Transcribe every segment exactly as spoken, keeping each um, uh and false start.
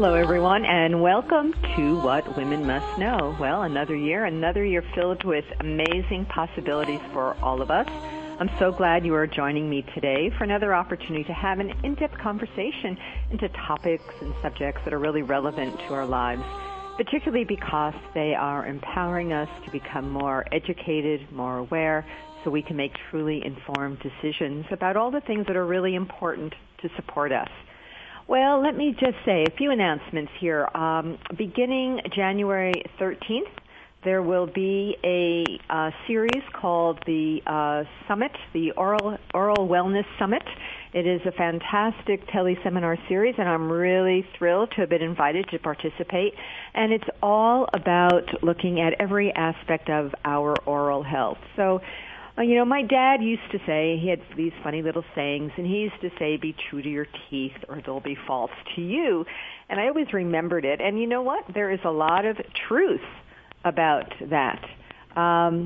Hello, everyone, and welcome to What Women Must Know. Well, another year, another year filled with amazing possibilities for all of us. I'm so glad you are joining me today for another opportunity to have an in-depth conversation into topics and subjects that are really relevant to our lives, particularly because they are empowering us to become more educated, more aware, so we can make truly informed decisions about all the things that are really important to support us. Well, let me just say a few announcements here. Um, beginning January thirteenth, there will be a uh, series called the uh, Summit, the Oral, Oral Wellness Summit. It is a fantastic tele-seminar series, and I'm really thrilled to have been invited to participate. And it's all about looking at every aspect of our oral health. So, Uh, you know, my dad used to say, he had these funny little sayings, and he used to say, be true to your teeth or they'll be false to you. And I always remembered it. And you know what? There is a lot of truth about that. Um,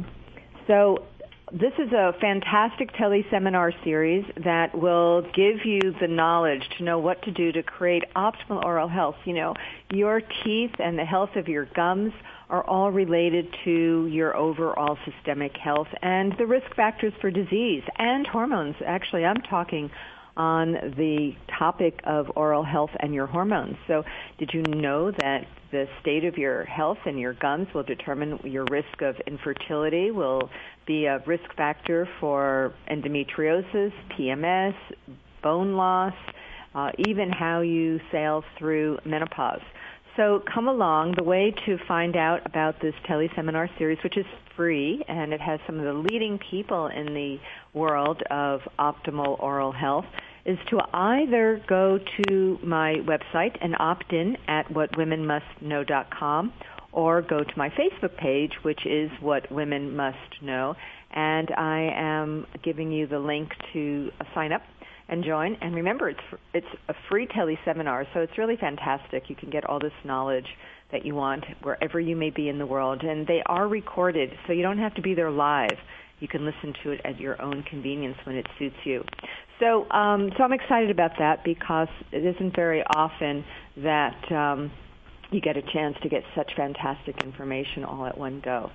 so this is a fantastic tele-seminar series that will give you the knowledge to know what to do to create optimal oral health. You know, your teeth and the health of your gums are all related to your overall systemic health and the risk factors for disease and hormones. Actually, I'm talking on the topic of oral health and your hormones. So did you know that the state of your health and your gums will determine your risk of infertility, will be a risk factor for endometriosis, P M S, bone loss, uh, even how you sail through menopause? So come along. The way to find out about this tele-seminar series, which is free, and it has some of the leading people in the world of optimal oral health, is to either go to my website and opt in at what women must know dot com or go to my Facebook page, which is What Women Must Know, and I am giving you the link to sign up and join. And remember, it's it's a free tele-seminar, so it's really fantastic. You can get all this knowledge that you want wherever you may be in the world. And they are recorded, so you don't have to be there live. You can listen to it at your own convenience when it suits you. So um, so I'm excited about that because it isn't very often that um, you get a chance to get such fantastic information all at one go.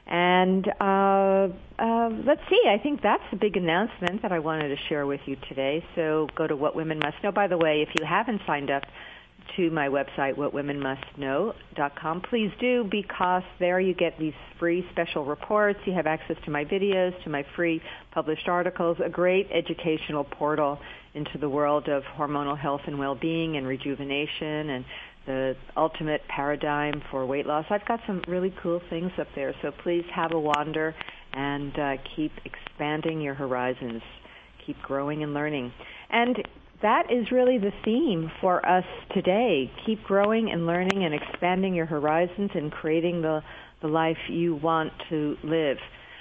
And uh, uh, let's see, I think that's a big announcement that I wanted to share with you today. So go to What Women Must Know. By the way, if you haven't signed up to my website, what women must know dot com, please do, because there you get these free special reports. You have access to my videos, to my free published articles, a great educational portal into the world of hormonal health and well-being and rejuvenation and the ultimate paradigm for weight loss. I've got some really cool things up there, so please have a wander and uh, keep expanding your horizons. Keep growing and learning. And that is really the theme for us today. Keep growing and learning and expanding your horizons and creating the, the life you want to live.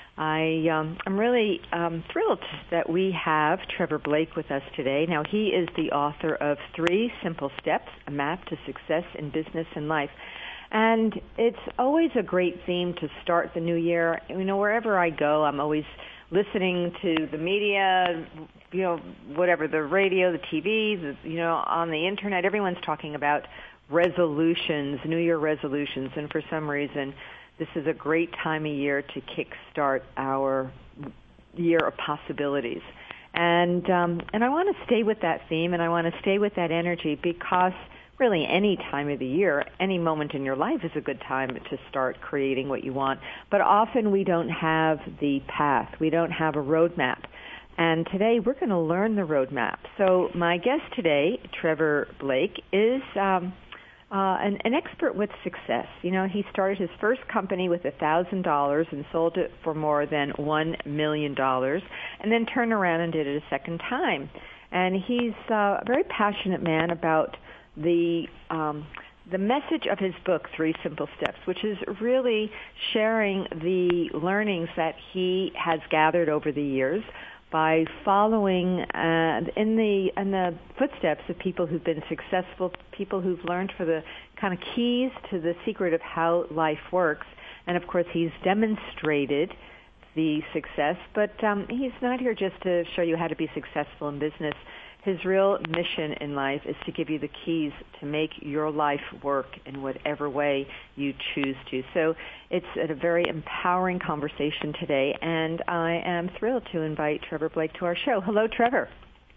I, um, I'm really um, thrilled that we have Trevor Blake with us today. Now, he is the author of Three Simple Steps, A Map to Success in Business and Life. And it's always a great theme to start the new year. You know, wherever I go, I'm always listening to the media, you know, whatever, the radio, the T V, the, you know, on the Internet. Everyone's talking about resolutions, New Year resolutions, and for some reason, this is a great time of year to kickstart our year of possibilities. And um, and I want to stay with that theme, and I want to stay with that energy because really any time of the year, any moment in your life is a good time to start creating what you want. But often we don't have the path. We don't have a roadmap. And today we're going to learn the roadmap. So my guest today, Trevor Blake, is um, Uh, an, an expert with success. You know, he started his first company with one thousand dollars and sold it for more than one million dollars and then turned around and did it a second time. And he's uh, a very passionate man about the um, the message of his book, Three Simple Steps, which is really sharing the learnings that he has gathered over the years by following uh, in the in the footsteps of people who've been successful, people who've learned for the kind of keys to the secret of how life works. And of course, he's demonstrated the success, but um, he's not here just to show you how to be successful in business. His real mission in life is to give you the keys to make your life work in whatever way you choose to. So it's a very empowering conversation today, and I am thrilled to invite Trevor Blake to our show. Hello, Trevor.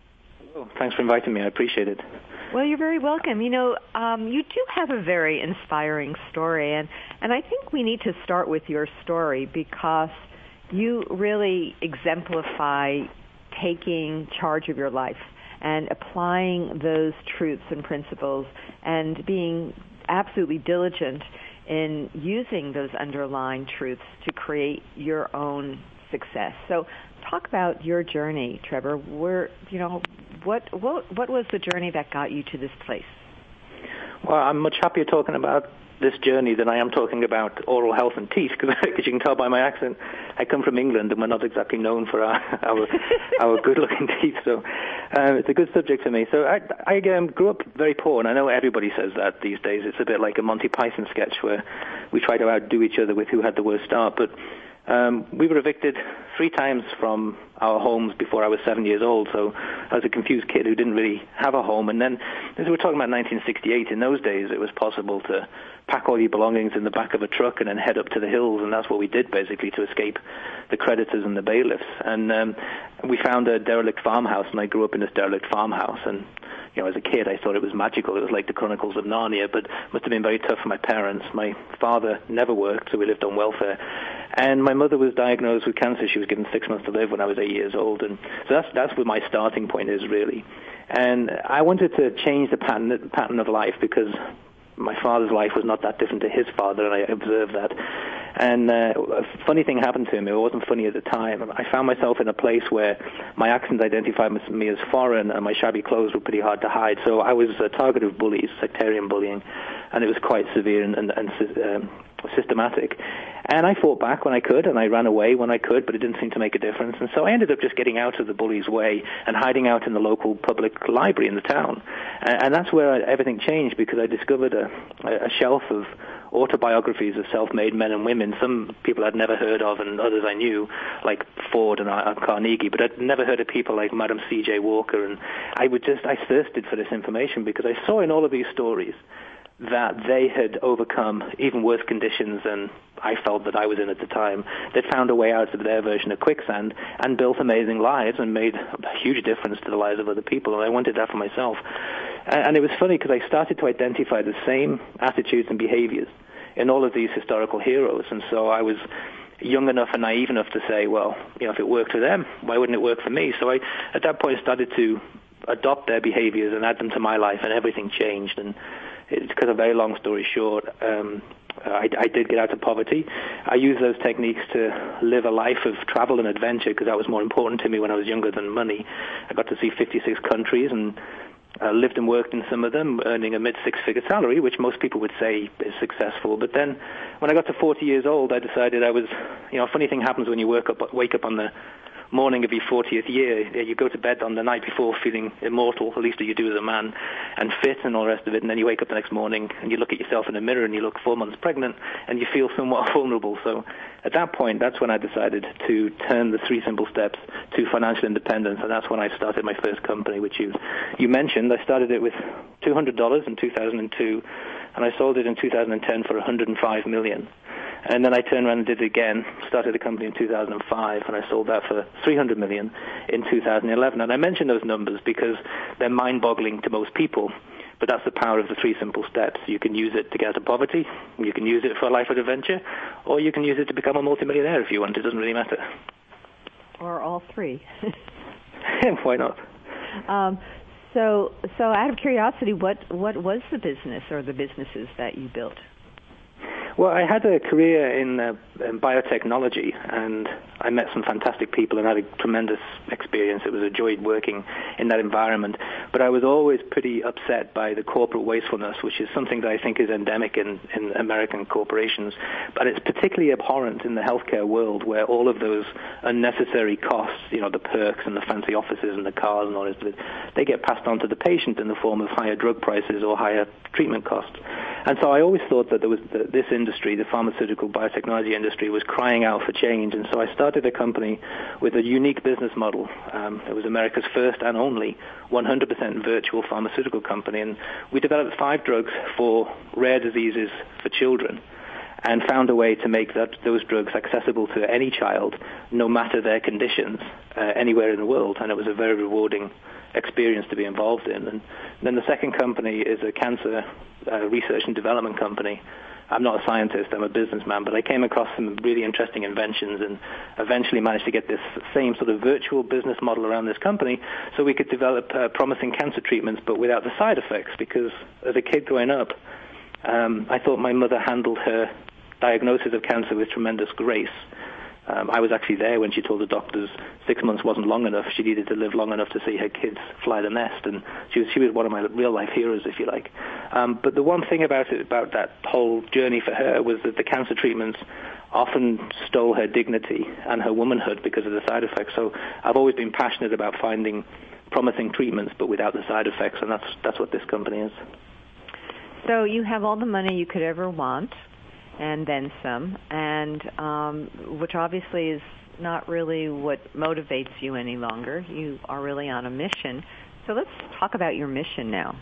Oh, thanks for inviting me. I appreciate it. Well, you're very welcome. You know, um, you do have a very inspiring story, and, and I think we need to start with your story because you really exemplify taking charge of your life and applying those truths and principles and being absolutely diligent in using those underlying truths to create your own success. So talk about your journey, Trevor. Where, you know, what, what, what was the journey that got you to this place? Well, I'm much happier talking about this journey than I am talking about oral health and teeth, because you can tell by my accent, I come from England and we're not exactly known for our our, our good-looking teeth, so uh, it's a good subject for me. So I, I um, grew up very poor, and I know everybody says that these days. It's a bit like a Monty Python sketch where we try to outdo each other with who had the worst start, but Um, we were evicted three times from our homes before I was seven years old, so I was a confused kid who didn't really have a home. And then, as we were talking about nineteen sixty-eight, in those days it was possible to pack all your belongings in the back of a truck and then head up to the hills, and that's what we did basically to escape the creditors and the bailiffs. And um, we found a derelict farmhouse, and I grew up in this derelict farmhouse, and you know, as a kid, I thought it was magical. It was like the Chronicles of Narnia, but it must have been very tough for my parents. My father never worked, so we lived on welfare. And my mother was diagnosed with cancer. She was given six months to live when I was eight years old. And so that's that's where my starting point is, really. And I wanted to change the pattern, the pattern of life, because my father's life was not that different to his father, and I observed that. And uh, a funny thing happened to me. It wasn't funny at the time. I found myself in a place where my accent identified me as foreign, and my shabby clothes were pretty hard to hide. So I was a target of bullies, sectarian bullying, and it was quite severe and, and, and um, systematic. And I fought back when I could, and I ran away when I could, but it didn't seem to make a difference. And so I ended up just getting out of the bully's way and hiding out in the local public library in the town. And, and that's where I, everything changed, because I discovered a, a shelf of autobiographies of self-made men and women, some people I'd never heard of and others I knew, like Ford and uh, Carnegie, but I'd never heard of people like Madam C J Walker. And I would just, I thirsted for this information because I saw in all of these stories that they had overcome even worse conditions than I felt that I was in at the time. They'd found a way out of their version of quicksand and built amazing lives and made a huge difference to the lives of other people, and I wanted that for myself. And it was funny because I started to identify the same attitudes and behaviors in all of these historical heroes, and so I was young enough and naive enough to say, well, you know, if it worked for them, why wouldn't it work for me? So I, at that point, started to adopt their behaviors and add them to my life, and everything changed. And it's because, a very long story short, um, I, I did get out of poverty. I used those techniques to live a life of travel and adventure, because that was more important to me when I was younger than money. I got to see fifty-six countries and uh, lived and worked in some of them, earning a mid-six-figure salary, which most people would say is successful. But then when I got to forty years old, I decided I was, you know, a funny thing happens when you wake up, wake up on the morning of your fortieth year. You go to bed on the night before feeling immortal, at least you do as a man, and fit and all the rest of it, and then you wake up the next morning and you look at yourself in the mirror and you look four months pregnant and you feel somewhat vulnerable. So at that point, that's when I decided to turn the three simple steps to financial independence, and that's when I started my first company, which you you mentioned. I started it with two hundred dollars in two thousand two, and I sold it in two thousand ten for one hundred five million dollars. And then I turned around and did it again, started a company in two thousand five, and I sold that for three hundred million dollars in two thousand eleven. And I mention those numbers because they're mind-boggling to most people, but that's the power of the three simple steps. You can use it to get out of poverty, you can use it for a life of adventure, or you can use it to become a multimillionaire if you want. It doesn't really matter. Or all three. Why not? Um, so, so out of curiosity, what, what was the business or the businesses that you built? Well, I had a career in, uh, in biotechnology, and I met some fantastic people and had a tremendous experience. It was a joy working in that environment. But I was always pretty upset by the corporate wastefulness, which is something that I think is endemic in, in American corporations. But it's particularly abhorrent in the healthcare world, where all of those unnecessary costs, you know, the perks and the fancy offices and the cars and all this, they get passed on to the patient in the form of higher drug prices or higher treatment costs. And so I always thought that there was the, this industry, the pharmaceutical biotechnology industry, was crying out for change. And so I started a company with a unique business model. Um, it was America's first and only one hundred percent virtual pharmaceutical company. And we developed five drugs for rare diseases for children, and found a way to make that, those drugs accessible to any child, no matter their conditions, uh, anywhere in the world. And it was a very rewarding experience to be involved in. And then the second company is a cancer uh, research and development company. I'm not a scientist, I'm a businessman, but I came across some really interesting inventions and eventually managed to get this same sort of virtual business model around this company so we could develop uh, promising cancer treatments but without the side effects, because as a kid growing up, um, I thought my mother handled her diagnosis of cancer with tremendous grace. Um, I was actually there when she told the doctors six months wasn't long enough. She needed to live long enough to see her kids fly the nest, and she was she was one of my real life heroes, if you like. Um, but the one thing about it, about that whole journey for her, was that the cancer treatments often stole her dignity and her womanhood because of the side effects. So I've always been passionate about finding promising treatments, but without the side effects, and that's that's what this company is. So you have all the money you could ever want, and then some, and um, which obviously is not really what motivates you any longer. You are really on a mission. So let's talk about your mission now.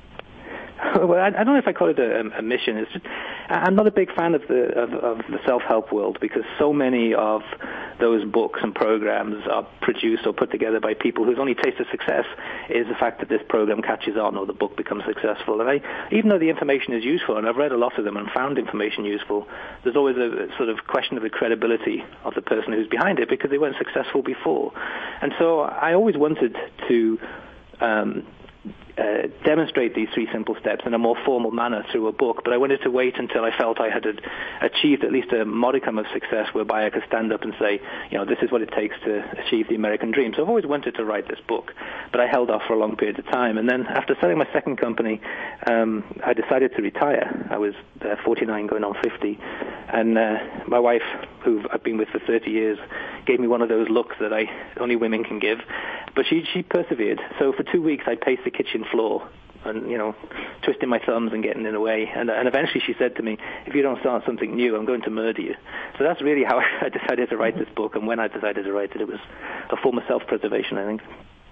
Well, I, I don't know if I call it a, a mission. It's just, I'm not a big fan of the of, of the self-help world, because so many of those books and programs are produced or put together by people whose only taste of success is the fact that this program catches on or the book becomes successful. And I, even though the information is useful, and I've read a lot of them and found information useful, there's always a sort of question of the credibility of the person who's behind it, because they weren't successful before. And so I always wanted to Um, Uh, demonstrate these three simple steps in a more formal manner through a book, but I wanted to wait until I felt I had achieved at least a modicum of success whereby I could stand up and say, you know, this is what it takes to achieve the American dream. So I've always wanted to write this book, but I held off for a long period of time. And then after selling my second company, um, I decided to retire. I was uh, forty-nine going on fifty, and uh, my wife, who I've been with for thirty years, gave me one of those looks that I only women can give, but she she persevered. So for two weeks I paced the kitchen floor and, you know, twisting my thumbs and getting in the way. And, and eventually she said to me, if you don't start something new, I'm going to murder you. So that's really how I decided to write this book. And when I decided to write it, it was a form of self-preservation, I think.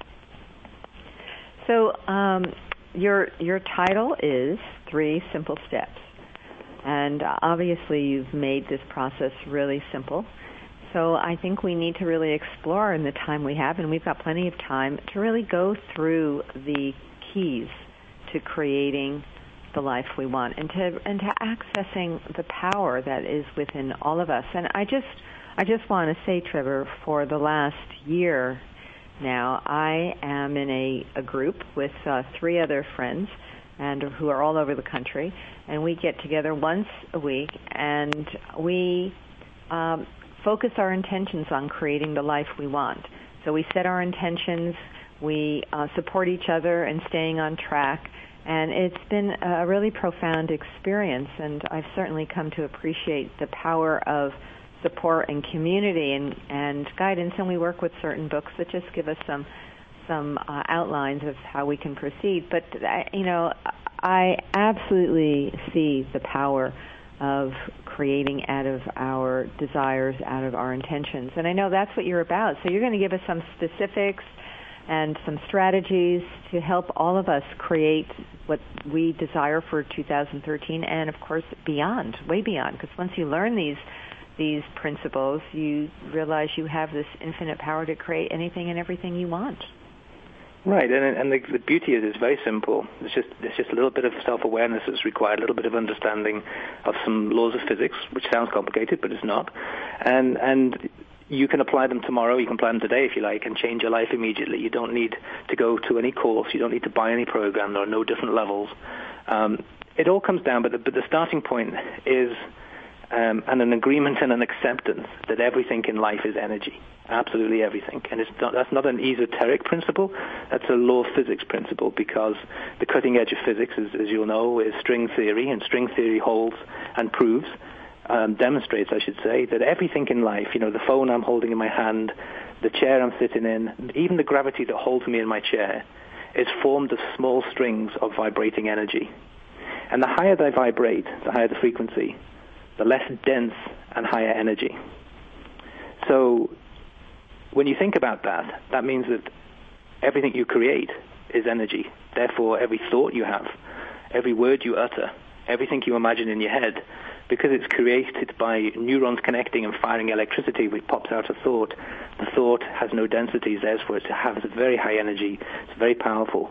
So um, your your title is Three Simple Steps. And obviously you've made this process really simple. So I think we need to really explore in the time we have, and we've got plenty of time, to really go through the keys to creating the life we want and to and to accessing the power that is within all of us. And I just I just want to say, Trevor, for the last year now, I am in a, a group with uh, three other friends and who are all over the country, and we get together once a week, and we um, focus our intentions on creating the life we want. So we set our intentions, we uh, support each other in staying on track, and it's been a really profound experience, and I've certainly come to appreciate the power of support and community and, and guidance, and we work with certain books that just give us some some uh, outlines of how we can proceed. But, uh, you know, I absolutely see the power of creating out of our desires, out of our intentions. And I know that's what you're about. So you're going to give us some specifics and some strategies to help all of us create what we desire for two thousand thirteen and, of course, beyond, way beyond. Because once you learn these these principles, you realize you have this infinite power to create anything and everything you want. Right, and, and the, the beauty is it's very simple. It's just it's just a little bit of self-awareness that's required, a little bit of understanding of some laws of physics, which sounds complicated, but it's not. And and you can apply them tomorrow, you can apply them today if you like, and change your life immediately. You don't need to go to any course, you don't need to buy any program, there are no different levels. Um, it all comes down, but the, but the starting point is um, and an agreement and an acceptance that everything in life is energy. Absolutely everything. And it's not, that's not an esoteric principle. That's a law of physics principle, because the cutting edge of physics, as, as you'll know, is string theory, and string theory holds and proves, um, demonstrates, I should say, that everything in life, you know, the phone I'm holding in my hand, the chair I'm sitting in, even the gravity that holds me in my chair, is formed of small strings of vibrating energy. And the higher they vibrate, the higher the frequency, the less dense and higher energy. So when you think about that, that means that everything you create is energy. Therefore, every thought you have, every word you utter, everything you imagine in your head, because it's created by neurons connecting and firing electricity which pops out a thought, the thought has no densities, therefore it has a very high energy, it's very powerful.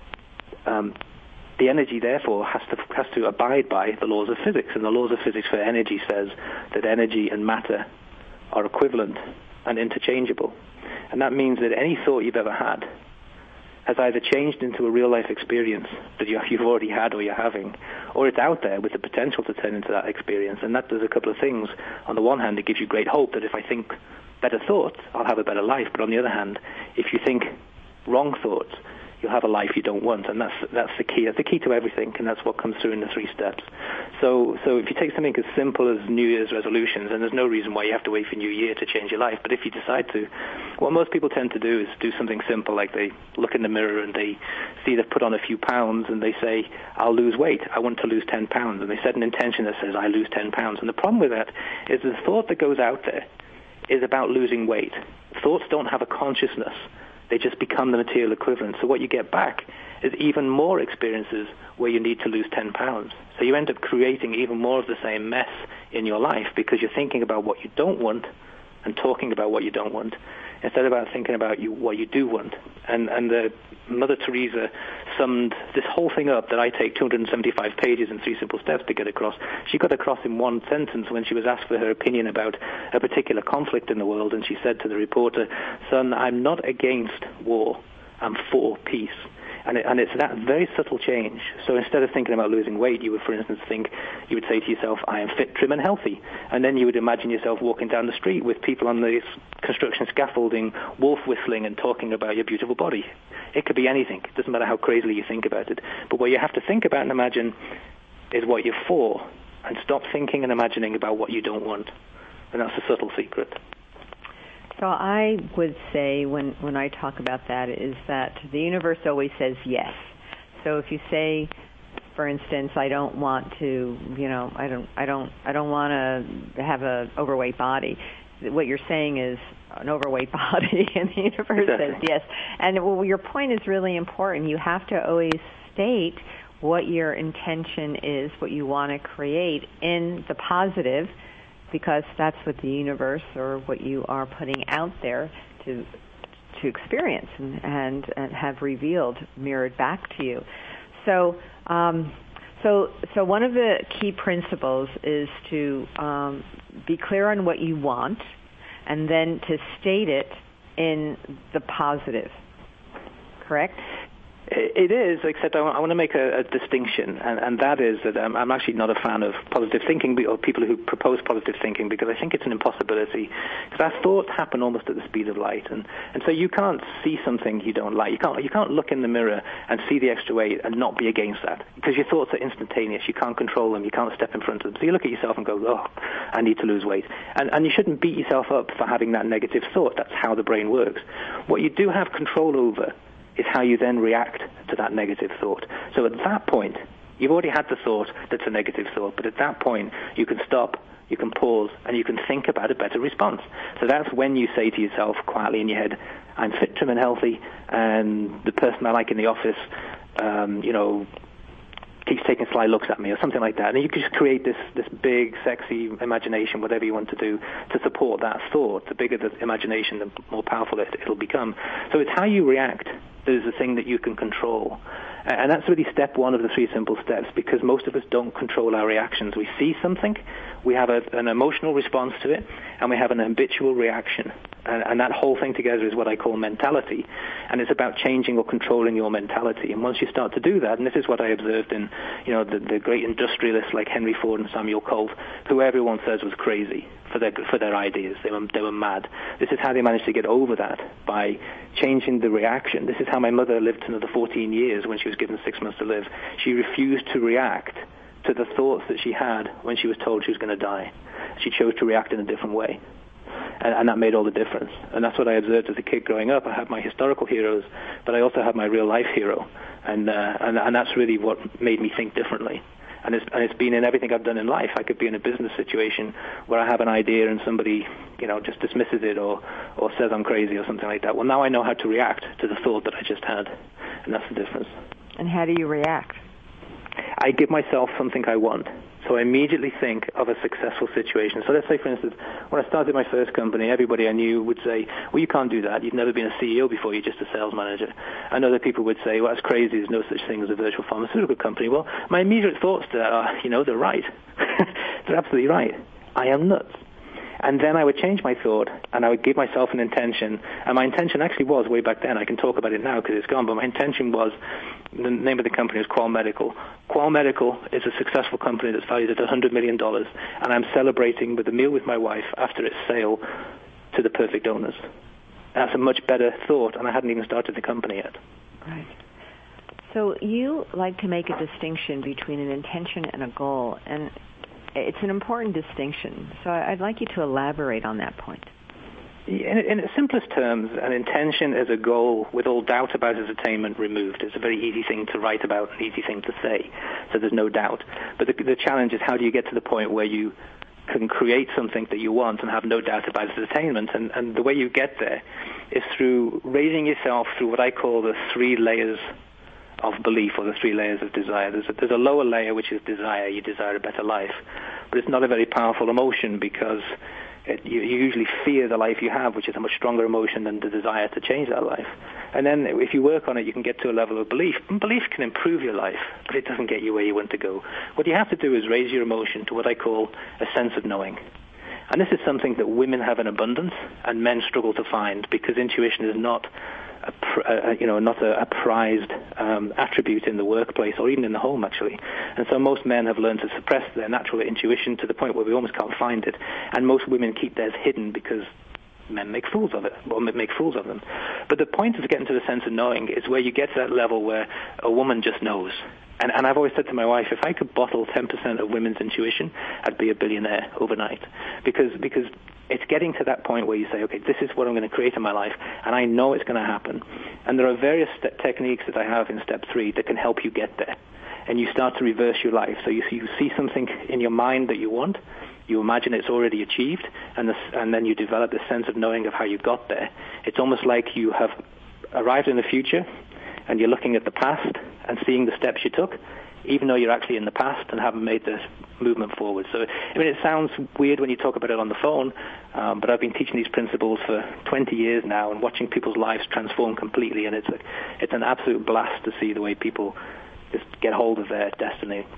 Um, the energy, therefore, has to has to abide by the laws of physics, and the laws of physics for energy says that energy and matter are equivalent and interchangeable. And that means that any thought you've ever had has either changed into a real-life experience that you, you've already had or you're having, or it's out there with the potential to turn into that experience. And that does a couple of things. On the one hand, it gives you great hope that if I think better thoughts, I'll have a better life. But on the other hand, if you think wrong thoughts, you'll have a life you don't want. And that's that's the key. That's the key to everything, and that's what comes through in the three steps. So so if you take something as simple as New Year's resolutions, and there's no reason why you have to wait for New Year to change your life, but if you decide to, what most people tend to do is do something simple, like they look in the mirror and they see they've put on a few pounds, and they say, I'll lose weight. I want to lose ten pounds. And they set an intention that says, I lose ten pounds. And the problem with that is the thought that goes out there is about losing weight. Thoughts don't have a consciousness. They just become the material equivalent. So what you get back is even more experiences where you need to lose ten pounds. So you end up creating even more of the same mess in your life because you're thinking about what you don't want and talking about what you don't want instead of about thinking about you, what you do want. And, and the Mother Teresa summed this whole thing up that I take two hundred seventy-five pages and three simple steps to get across. She got across in one sentence when she was asked for her opinion about a particular conflict in the world, and she said to the reporter, son, I'm not against war, I'm for peace. And, it, and it's that very subtle change. So instead of thinking about losing weight, you would, for instance, think, you would say to yourself, I am fit, trim, and healthy. And then you would imagine yourself walking down the street with people on the construction scaffolding, wolf whistling and talking about your beautiful body. It could be anything. It doesn't matter how crazily you think about it. But what you have to think about and imagine is what you're for, and stop thinking and imagining about what you don't want. And that's a subtle secret. So I would say when, when I talk about that is that the universe always says yes. So if you say, for instance, I don't want to, you know, I don't, I don't, I don't want to have an overweight body. What you're saying is an overweight body, and the universe says yes. And well, your point is really important. You have to always state what your intention is, what you want to create in the positive, because that's what the universe or what you are putting out there to to experience and, and, and have revealed, mirrored back to you. So, um, so, so one of the key principles is to um, be clear on what you want, and then to state it in the positive. Correct? It is, except I want to make a, a distinction, and, and that is that um, I'm actually not a fan of positive thinking or people who propose positive thinking, because I think it's an impossibility. Because our thoughts happen almost at the speed of light, and, and so you can't see something you don't like. You can't you can't look in the mirror and see the extra weight and not be against that, because your thoughts are instantaneous. You can't control them. You can't step in front of them. So you look at yourself and go, oh, I need to lose weight. And, and you shouldn't beat yourself up for having that negative thought. That's how the brain works. What you do have control over is how you then react to that negative thought. So at that point, you've already had the thought that's a negative thought, but at that point, you can stop, you can pause, and you can think about a better response. So that's when you say to yourself quietly in your head, I'm fit, trim, and healthy, and the person I like in the office, um, you know, keeps taking sly looks at me, or something like that. And you can just create this, this big, sexy imagination, whatever you want to do, to support that thought. The bigger the imagination, the more powerful it, it'll become. So it's how you react that is the thing that you can control. And that's really step one of the three simple steps, because most of us don't control our reactions. We see something, we have a, an emotional response to it, and we have an habitual reaction. And, and that whole thing together is what I call mentality. And it's about changing or controlling your mentality. And once you start to do that, and this is what I observed in, you know, the, the great industrialists like Henry Ford and Samuel Colt, who everyone says was crazy for their for their ideas. They were they were mad. This is how they managed to get over that, by changing the reaction. This is how my mother lived another fourteen years when she was given six months to live. She refused to react to the thoughts that she had when she was told she was going to die. She chose to react in a different way. And, and that made all the difference. And that's what I observed as a kid growing up. I had my historical heroes, but I also had my real-life hero. And, uh, and, and that's really what made me think differently. And it's, and it's been in everything I've done in life. I could be in a business situation where I have an idea and somebody, you know, just dismisses it or, or says I'm crazy or something like that. Well, now I know how to react to the thought that I just had, and that's the difference. And how do you react? I give myself something I want. So I immediately think of a successful situation. So let's say, for instance, when I started my first company, everybody I knew would say, well, you can't do that. You've never been a C E O before. You're just a sales manager. And other people would say, well, that's crazy. There's no such thing as a virtual pharmaceutical company. Well, my immediate thoughts to that are, you know, they're right. They're absolutely right. I am nuts. And then I would change my thought, and I would give myself an intention. And my intention actually was, way back then, I can talk about it now because it's gone, but my intention was, the name of the company is Qual Medical. Qual Medical is a successful company that's valued at one hundred million dollars, and I'm celebrating with a meal with my wife after its sale to the perfect owners. That's a much better thought, and I hadn't even started the company yet. Right. So you like to make a distinction between an intention and a goal, and it's an important distinction. So I'd like you to elaborate on that point. In, in its simplest terms, an intention is a goal with all doubt about its attainment removed. It's a very easy thing to write about, an easy thing to say, so there's no doubt. But the, the challenge is, how do you get to the point where you can create something that you want and have no doubt about its attainment? And, and the way you get there is through raising yourself through what I call the three layers of belief, or the three layers of desire. There's a, there's a lower layer, which is desire. You desire a better life. But it's not a very powerful emotion because it, you, you usually fear the life you have, which is a much stronger emotion than the desire to change that life. And then if you work on it, you can get to a level of belief. And belief can improve your life, but it doesn't get you where you want to go. What you have to do is raise your emotion to what I call a sense of knowing. And this is something that women have in abundance and men struggle to find, because intuition is not A, a, you know, not a, a prized um, attribute in the workplace or even in the home, actually. And so most men have learned to suppress their natural intuition to the point where we almost can't find it. And most women keep theirs hidden because men make fools of it, or make fools of them. But the point of getting to the sense of knowing is where you get to that level where a woman just knows. And, and I've always said to my wife, if I could bottle ten percent of women's intuition, I'd be a billionaire overnight. Because because it's getting to that point where you say, okay, this is what I'm going to create in my life, and I know it's going to happen. And there are various st- techniques that I have in step three that can help you get there. And you start to reverse your life. So you see, you see something in your mind that you want, you imagine it's already achieved, and, this, and then you develop this sense of knowing of how you got there. It's almost like you have arrived in the future, and you're looking at the past and seeing the steps you took, even though you're actually in the past and haven't made this movement forward. So, I mean, it sounds weird when you talk about it on the phone, um, but I've been teaching these principles for twenty years now and watching people's lives transform completely, and it's a, it's an absolute blast to see the way people just get hold of their destiny.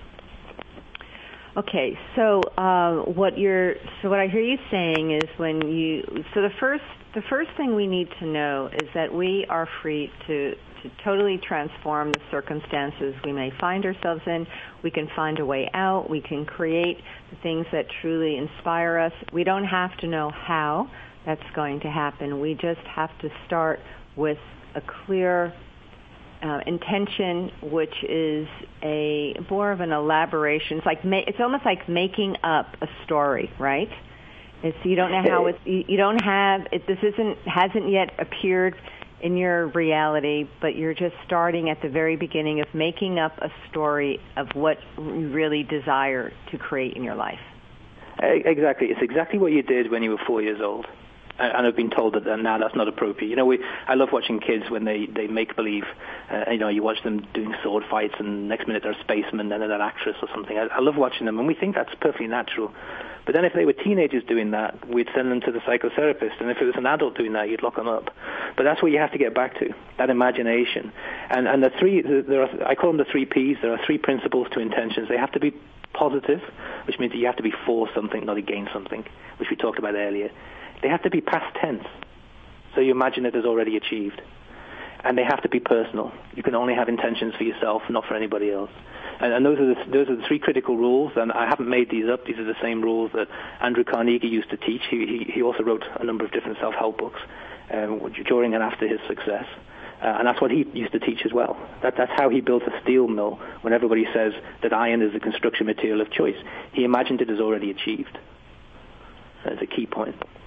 Okay, so uh, what you're, so what I hear you saying is when you, so the first, the first thing we need to know is that we are free to to totally transform the circumstances we may find ourselves in. We can find a way out. We can create the things that truly inspire us. We don't have to know how that's going to happen. We just have to start with a clear uh, intention, which is a more of an elaboration. It's like ma- it's almost like making up a story, right? It's, you don't know how it's, you, you don't have it. This isn't hasn't yet appeared in your reality, but you're just starting at the very beginning of making up a story of what you really desire to create in your life. Exactly. It's exactly what you did when you were four years old. And I've been told that now that's not appropriate. You know, we I love watching kids when they, they make believe. Uh, you know, you watch them doing sword fights, and next minute they're a spaceman, then they're an actress or something. I, I love watching them, and we think that's perfectly natural. But then if they were teenagers doing that, we'd send them to the psychotherapist. And if it was an adult doing that, you'd lock them up. But that's what you have to get back to, that imagination. And and the three, there are, I call them the three Ps. There are three principles to intentions. They have to be positive, which means that you have to be for something, not against something, which we talked about earlier. They have to be past tense, so you imagine it as already achieved. And they have to be personal. You can only have intentions for yourself, not for anybody else. And, and those are the those are the three critical rules. And I haven't made these up. These are the same rules that Andrew Carnegie used to teach. He he, he also wrote a number of different self-help books um, during and after his success. Uh, and that's what he used to teach as well. That, that's how he built a steel mill when everybody says that iron is the construction material of choice. He imagined it as already achieved. That's a key point.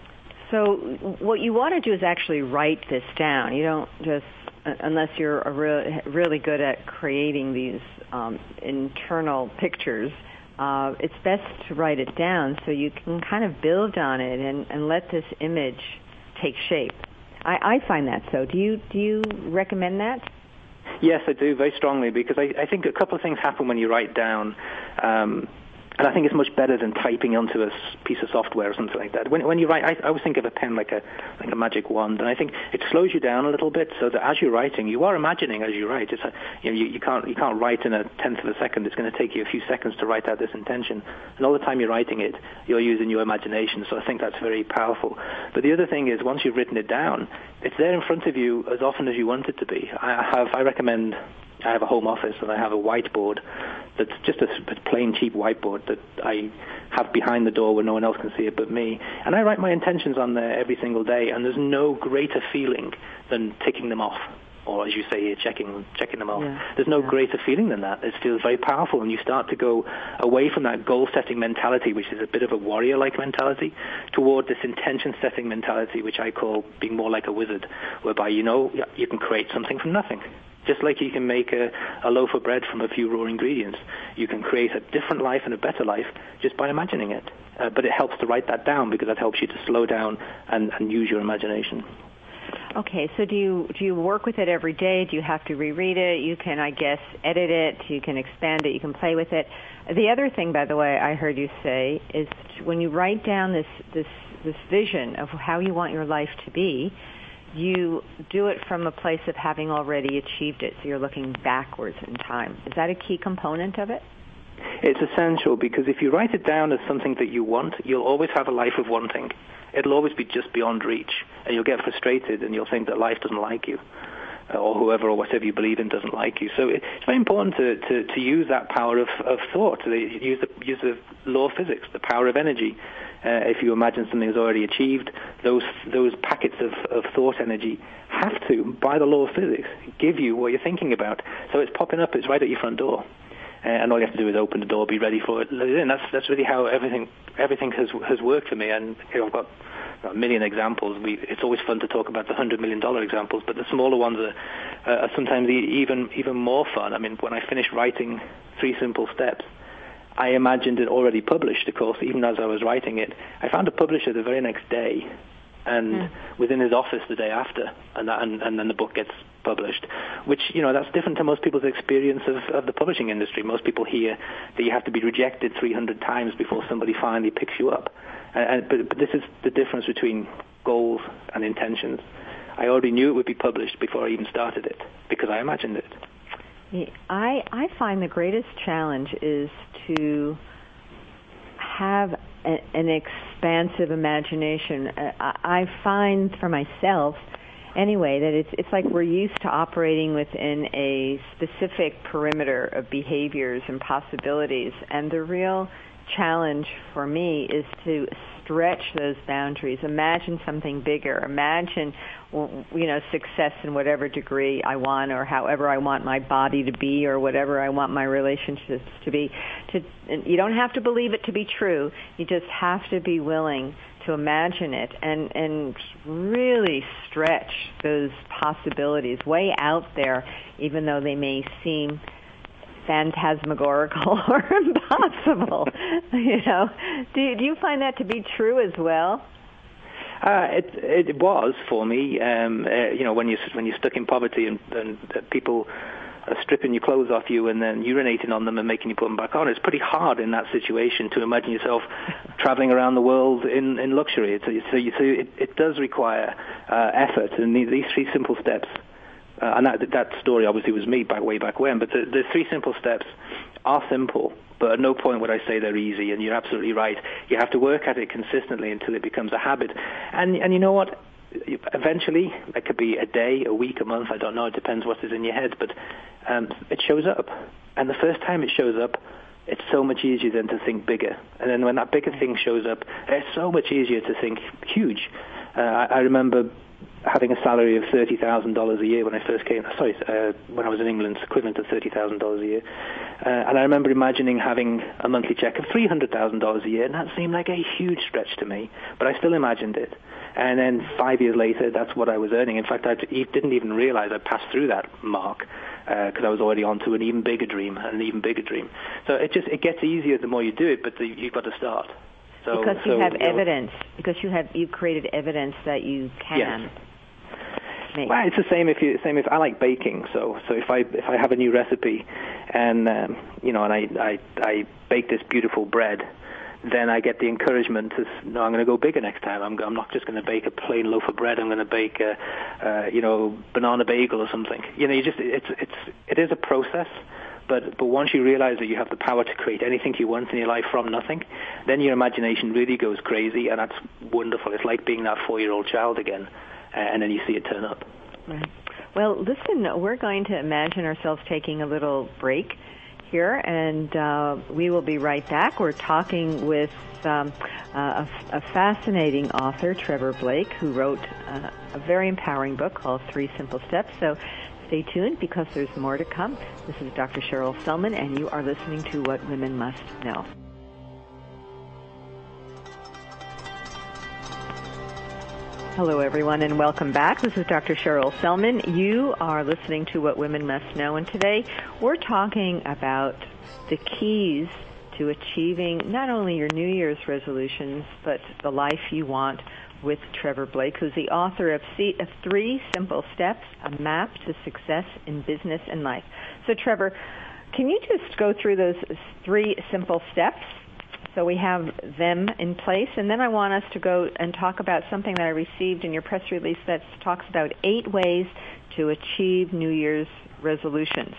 So what you want to do is actually write this down. You don't just, unless you're a re- really good at creating these um, internal pictures, uh, it's best to write it down so you can kind of build on it and, and let this image take shape. I, I find that so. Do you do you recommend that? Yes, I do, very strongly, because I, I think a couple of things happen when you write down. Um, And I think it's much better than typing onto a piece of software or something like that. When, when you write, I, I always think of a pen like a like a magic wand, and I think it slows you down a little bit, so that as you're writing, you are imagining as you write. It's a, you know, you, you can't you can't write in a tenth of a second. It's going to take you a few seconds to write out this intention, and all the time you're writing it, you're using your imagination. So I think that's very powerful. But the other thing is, once you've written it down, it's there in front of you as often as you want it to be. I have I recommend. I have a home office, and I have a whiteboard that's just a plain, cheap whiteboard that I have behind the door where no one else can see it but me. And I write my intentions on there every single day, and there's no greater feeling than ticking them off, or as you say here, checking checking them off. Yeah. There's no yeah. greater feeling than that. It feels very powerful, and you start to go away from that goal-setting mentality, which is a bit of a warrior-like mentality, toward this intention-setting mentality, which I call being more like a wizard, whereby you know you can create something from nothing. Just like you can make a, a loaf of bread from a few raw ingredients, you can create a different life and a better life just by imagining it. Uh, but it helps to write that down, because that helps you to slow down and, and use your imagination. Okay, so do you do you work with it every day? Do you have to reread it? You can, I guess, edit it. You can expand it. You can play with it. The other thing, by the way, I heard you say is when you write down this this this vision of how you want your life to be, you do it from a place of having already achieved it, so you're looking backwards in time. Is that a key component of it? It's essential, because if you write it down as something that you want, you'll always have a life of wanting. It'll always be just beyond reach, and you'll get frustrated, and you'll think that life doesn't like you, or whoever or whatever you believe in doesn't like you. So it's very important to, to, to use that power of, of thought, to use the, use the law of physics, the power of energy. Uh, if you imagine something is already achieved, those those packets of, of thought energy have to, by the law of physics, give you what you're thinking about. So it's popping up, it's right at your front door. Uh, and all you have to do is open the door, be ready for it, let it in. That's that's really how everything everything has has worked for me. And you know, I've got a million examples. We, it's always fun to talk about the hundred million dollar examples, but the smaller ones are, uh, are sometimes even even more fun. I mean, when I finished writing Three Simple Steps, I imagined it already published, of course, even as I was writing it. I found a publisher the very next day, and mm. within his office the day after, and, that, and and then the book gets published, which, you know, that's different to most people's experience of, of the publishing industry. Most people hear that you have to be rejected three hundred times before somebody finally picks you up. And, and, but, but this is the difference between goals and intentions. I already knew it would be published before I even started it, because I imagined it. I, I find the greatest challenge is to have a, an expansive imagination. I, I find for myself, anyway, that it's it's like we're used to operating within a specific perimeter of behaviors and possibilities, and the real challenge for me is to stretch those boundaries. Imagine something bigger. Imagine, you know, success in whatever degree I want, or however I want my body to be, or whatever I want my relationships to be. To, you don't have to believe it to be true. You just have to be willing to imagine it and, and really stretch those possibilities way out there, even though they may seem phantasmagorical or impossible. You know, do, do you find that to be true as well? Uh, it it was for me. Um, uh, you know, when you when you're stuck in poverty and, and uh, people are stripping your clothes off you and then urinating on them and making you put them back on, it's pretty hard in that situation to imagine yourself traveling around the world in, in luxury. It's, so you, so it, it does require uh, effort, and these three simple steps. Uh, and that that story obviously was me back way back when. But the, the three simple steps are simple, but at no point would I say they're easy. And you're absolutely right. You have to work at it consistently until it becomes a habit. And and you know what? Eventually, it could be a day, a week, a month. I don't know. It depends what is in your head. But um, it shows up. And the first time it shows up, it's so much easier than to think bigger. And then when that bigger thing shows up, it's so much easier to think huge. Uh, I, I remember having a salary of thirty thousand dollars a year when I first came, sorry, uh, when I was in England, equivalent to thirty thousand dollars a year. Uh, and I remember imagining having a monthly check of three hundred thousand dollars a year, and that seemed like a huge stretch to me, but I still imagined it. And then five years later, that's what I was earning. In fact, I didn't even realize I passed through that mark because uh, I was already on to an even bigger dream, and an even bigger dream. So it just it gets easier the more you do it, but the, you've got to start. So, because you so, have you know, evidence, because you have you've created evidence that you can. Yes. Make. Well, it's the same if you same if I like baking. So so if I if I have a new recipe, and um, you know, and I, I I bake this beautiful bread, then I get the encouragement to no, I'm going to go bigger next time. I'm I'm not just going to bake a plain loaf of bread. I'm going to bake a, uh, you know, banana bagel or something. You know, you just it's it's it is a process. But but once you realize that you have the power to create anything you want in your life from nothing, then your imagination really goes crazy, and that's wonderful. It's like being that four-year-old child again, and then you see it turn up. Right. Well, listen, we're going to imagine ourselves taking a little break here, and uh, we will be right back. We're talking with um, uh, a, a fascinating author, Trevor Blake, who wrote uh, a very empowering book called Three Simple Steps. So stay tuned because there's more to come. This is Doctor Cheryl Selman, and you are listening to What Women Must Know. Hello, everyone, and welcome back. This is Doctor Cheryl Selman. You are listening to What Women Must Know, and today we're talking about the keys to achieving not only your New Year's resolutions, but the life you want with Trevor Blake, who's the author of, C- of Three Simple Steps, a map to success in business and life. So, Trevor, can you just go through those three simple steps so we have them in place? And then I want us to go and talk about something that I received in your press release that talks about eight ways to achieve New Year's resolutions.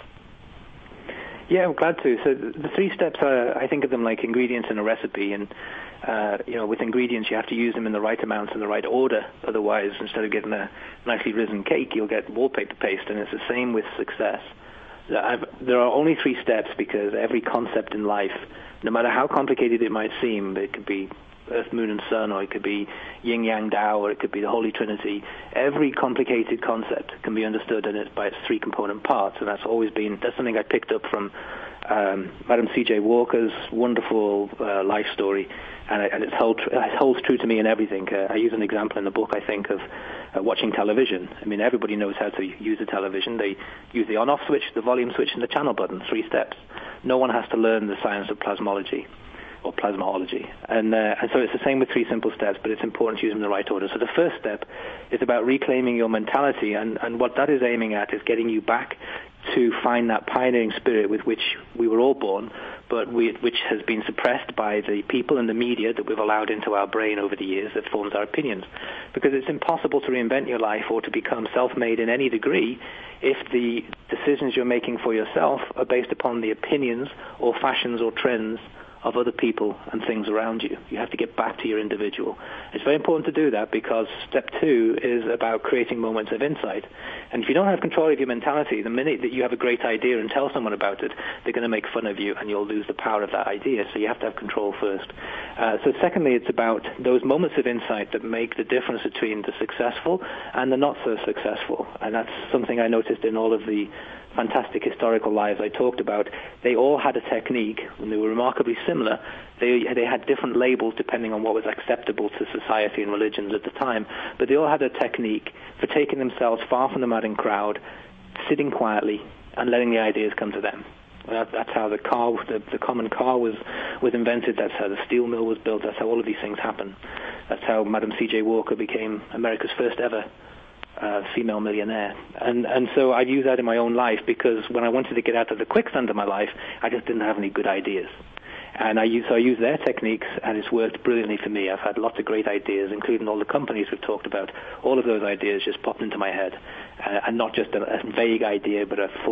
Yeah, I'm glad to. So the three steps, are, I think of them like ingredients in a recipe, and uh, you know, with ingredients you have to use them in the right amounts in the right order. Otherwise, instead of getting a nicely risen cake, you'll get wallpaper paste, and it's the same with success. I've, there are only three steps because every concept in life, no matter how complicated it might seem, it could be Earth, Moon, and Sun, or it could be Yin, Yang, Tao, or it could be the Holy Trinity. Every complicated concept can be understood in it by its three component parts, and that's always been, that's something I picked up from um, Madam C J Walker's wonderful uh, life story, and, it, and it's hold, it holds true to me in everything. Uh, I use an example in the book, I think, of uh, watching television. I mean, everybody knows how to use a television. They use the on-off switch, the volume switch, and the channel button, three steps. No one has to learn the science of plasmology or plasmology. And, uh, and so it's the same with three simple steps, but it's important to use them in the right order. So the first step is about reclaiming your mentality, and, and what that is aiming at is getting you back to find that pioneering spirit with which we were all born, but we, which has been suppressed by the people and the media that we've allowed into our brain over the years that forms our opinions. Because it's impossible to reinvent your life or to become self-made in any degree if the decisions you're making for yourself are based upon the opinions or fashions or trends of other people and things around you. You have to get back to your individual. It's very important to do that because step two is about creating moments of insight. And if you don't have control of your mentality, the minute that you have a great idea and tell someone about it, they're going to make fun of you and you'll lose the power of that idea. So you have to have control first. Uh, so secondly, it's about those moments of insight that make the difference between the successful and the not so successful. And that's something I noticed in all of the fantastic historical lives I talked about. They all had a technique, and they were remarkably similar. They they had different labels depending on what was acceptable to society and religions at the time, but they all had a technique for taking themselves far from the madding crowd, sitting quietly, and letting the ideas come to them. Well, that's how the car, the, the common car was, was invented. That's how the steel mill was built. That's how all of these things happen. That's how Madam C J Walker became America's first ever Uh, female millionaire. And and so I use that in my own life because when I wanted to get out of the quicksand of my life, I just didn't have any good ideas. And I use, so I use their techniques, and it's worked brilliantly for me. I've had lots of great ideas, including all the companies we've talked about. All of those ideas just popped into my head, uh, and not just a, a vague idea, but a full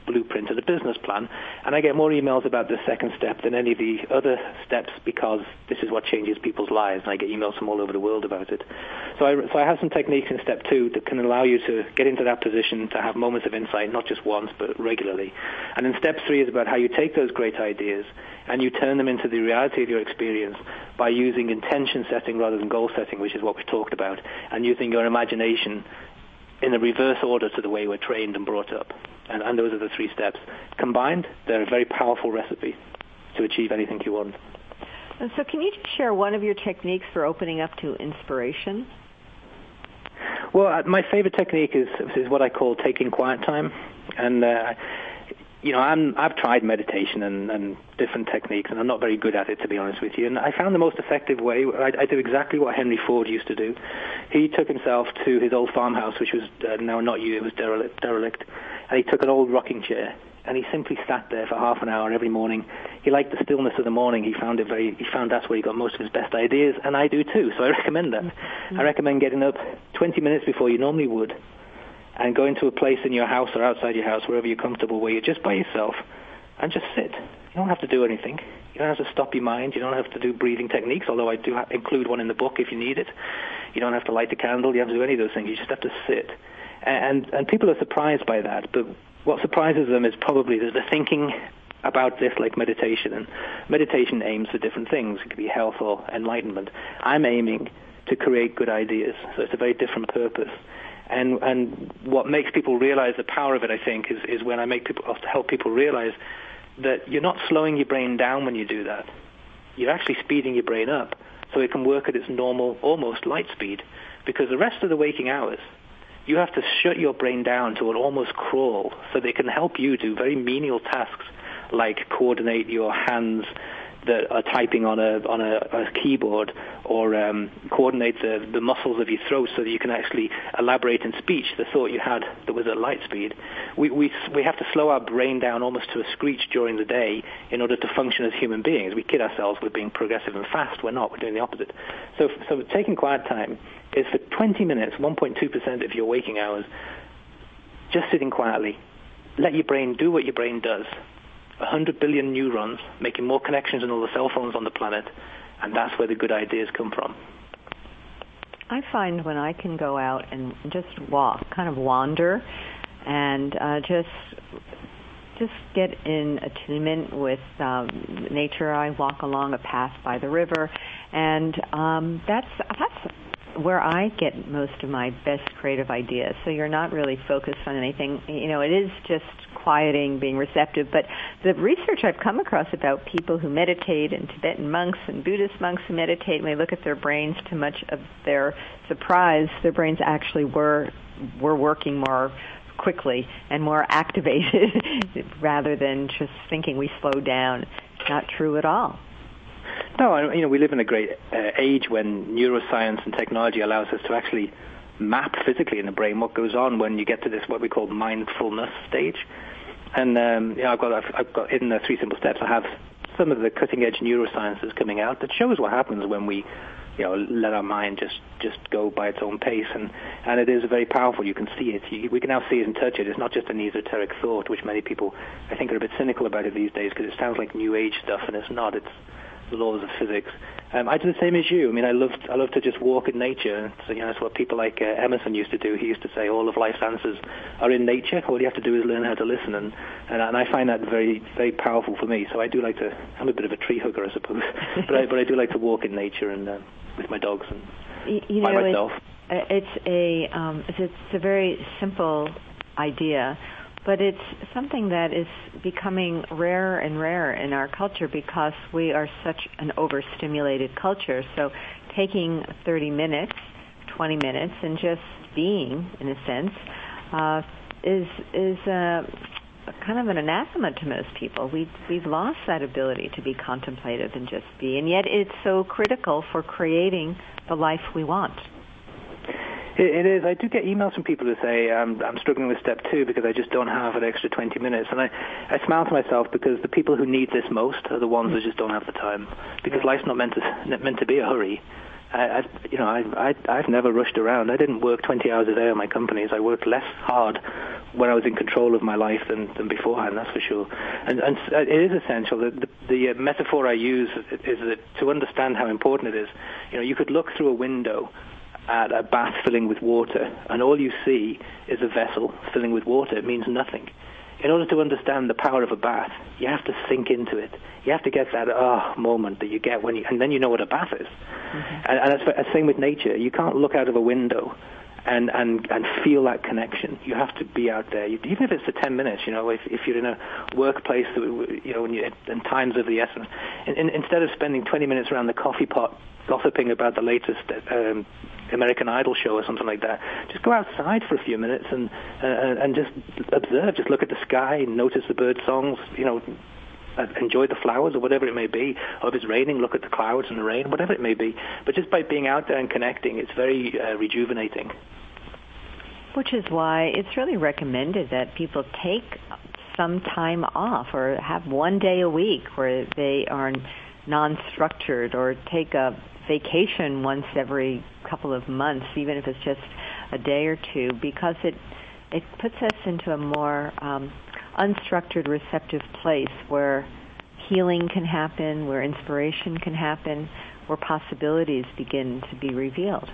blueprint and a business plan. And I get more emails about the second step than any of the other steps because this is what changes people's lives. And I get emails from all over the world about it. So I, so I have some techniques in step two that can allow you to get into that position, to have moments of insight, not just once, but regularly. And then step three is about how you take those great ideas and you turn them into the reality of your experience by using intention setting rather than goal setting, which is what we talked about, and using your imagination in a reverse order to the way we're trained and brought up. And, and those are the three steps. Combined, they're a very powerful recipe to achieve anything you want. And so can you just share one of your techniques for opening up to inspiration? Well, my favorite technique is, is what I call taking quiet time. And uh, you know, I'm, I've tried meditation and, and different techniques, and I'm not very good at it, to be honest with you. And I found the most effective way, I, I do exactly what Henry Ford used to do. He took himself to his old farmhouse, which was uh, now not you, it was derelict, derelict, and he took an old rocking chair, and he simply sat there for half an hour every morning. He liked the stillness of the morning. He found it very, he found that's where he got most of his best ideas, and I do too, so I recommend that. Mm-hmm. I recommend getting up twenty minutes before you normally would, and going to a place in your house or outside your house, wherever you're comfortable, where you're just by yourself, and just sit. You don't have to do anything. You don't have to stop your mind. You don't have to do breathing techniques, although I do ha- include one in the book if you need it. You don't have to light a candle. You don't have to do any of those things. You just have to sit. And, and people are surprised by that, but what surprises them is probably that they're thinking about this like meditation, and meditation aims for different things. It could be health or enlightenment. I'm aiming to create good ideas, so it's a very different purpose. And and what makes people realize the power of it, I think, is, is when I make people help people realize that you're not slowing your brain down when you do that. You're actually speeding your brain up so it can work at its normal, almost light speed. Because the rest of the waking hours, you have to shut your brain down to an almost crawl so that it can help you do very menial tasks like coordinate your hands that are typing on a on a, a keyboard, or um, coordinate the, the muscles of your throat so that you can actually elaborate in speech the thought you had that was at light speed. We we we have to slow our brain down almost to a screech during the day in order to function as human beings. We kid ourselves with being progressive and fast. We're not. We're doing the opposite. So so taking quiet time is for twenty minutes, one point two percent of your waking hours, just sitting quietly. Let your brain do what your brain does. one hundred billion neurons making more connections than all the cell phones on the planet, and that's where the good ideas come from. I find when I can go out and just walk, kind of wander, and uh, just just get in attunement with um, nature. I walk along a path by the river, and um, that's that's where I get most of my best creative ideas. So you're not really focused on anything. You know, it is just quieting, being receptive. But the research I've come across about people who meditate, and Tibetan monks and Buddhist monks who meditate, when they look at their brains, to much of their surprise, their brains actually were were working more quickly and more activated rather than just thinking we slow down. Not true at all. No, you know, we live in a great uh, age when neuroscience and technology allows us to actually map physically in the brain what goes on when you get to this what we call mindfulness stage. And um, you know, I've got I've, I've got in the Three Simple Steps, I have some of the cutting edge neurosciences coming out that shows what happens when we, you know, let our mind just, just go by its own pace, and, and it is very powerful. You can see it. You, we can now see it and touch it. It's not just an esoteric thought, which many people, I think, are a bit cynical about it these days because it sounds like New Age stuff, and it's not. It's the laws of physics. Um, I do the same as you. I mean, I love I love to just walk in nature. So, you know, that's what people like uh, Emerson used to do. He used to say all of life's answers are in nature. All you have to do is learn how to listen, and and, and I find that very very powerful for me. So I do like to. I'm a bit of a tree hugger, I suppose, but I but I do like to walk in nature and uh, with my dogs and you, you by know, myself. It's, it's a um, it's, it's a very simple idea. But it's something that is becoming rarer and rarer in our culture because we are such an overstimulated culture. So taking thirty minutes, twenty minutes, and just being, in a sense, uh, is is uh, kind of an anathema to most people. We, we've lost that ability to be contemplative and just be. And yet it's so critical for creating the life we want. It is. I do get emails from people who say, um, I'm struggling with step two because I just don't have an extra twenty minutes. And I, I smile to myself because the people who need this most are the ones who just don't have the time. Because life's not meant to meant to be a hurry. I, I, you know, I, I, I've never rushed around. I didn't work twenty hours a day on my companies. I worked less hard when I was in control of my life than, than beforehand, that's for sure. And, and it is essential. The, the, the metaphor I use is that to understand how important it is, you know, you could look through a window at a bath filling with water, and all you see is a vessel filling with water. It means nothing. In order to understand the power of a bath, you have to sink into it. You have to get that ah oh, moment that you get when you, and then you know what a bath is. Mm-hmm. And, and it's the same with nature. You can't look out of a window and, and, and feel that connection. You have to be out there, you, even if it's for ten minutes. You know, if, if you're in a workplace, you know, when you, and time's of the essence. In, in, instead of spending twenty minutes around the coffee pot gossiping about the latest um, American Idol show or something like that, just go outside for a few minutes and uh, and just observe. Just look at the sky, notice the bird songs, you know, enjoy the flowers or whatever it may be. Or if it's raining, look at the clouds and the rain, whatever it may be. But just by being out there and connecting, it's very uh, rejuvenating. Which is why it's really recommended that people take some time off or have one day a week where they are non-structured, or take a vacation once every couple of months, even if it's just a day or two, because it it puts us into a more um, unstructured, receptive place where healing can happen, where inspiration can happen, where possibilities begin to be revealed.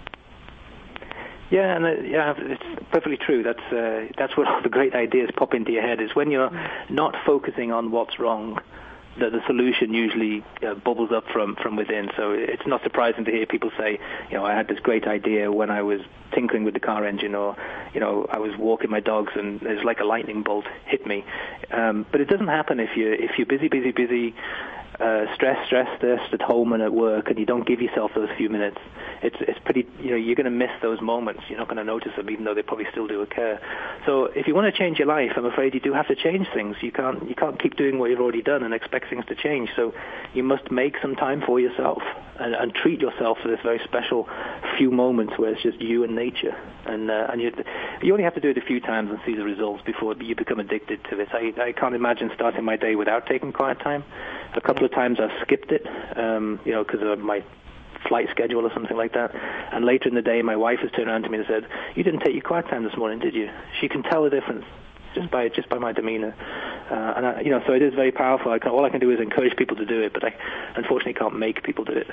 Yeah, and uh, yeah, it's perfectly true. That's uh, that's where all the great ideas pop into your head. Is when you're mm-hmm. not focusing on what's wrong, that the solution usually uh, bubbles up from, from within. So it's not surprising to hear people say, you know, I had this great idea when I was tinkering with the car engine, or, you know, I was walking my dogs and there's like a lightning bolt hit me. Um, but it doesn't happen if you're, if you're busy, busy, busy, uh, stressed, stressed, stressed at home and at work, and you don't give yourself those few minutes. It's it's pretty, you know, you're going to miss those moments. You're not going to notice them, even though they probably still do occur. So if you want to change your life, I'm afraid you do have to change things. You can't you can't keep doing what you've already done and expect things to change. So you must make some time for yourself and, and treat yourself for this very special few moments where it's just you and nature. And uh, and you you only have to do it a few times and see the results before you become addicted to it. I I can't imagine starting my day without taking quiet time. A couple of times I've skipped it, um, you know, because of my flight schedule or something like that. And later in the day, my wife has turned around to me and said, "You didn't take your quiet time this morning, did you?" She can tell the difference just by just by my demeanor. Uh, and I, you know, so it is very powerful. I can, all I can do is encourage people to do it, but I unfortunately can't make people do it.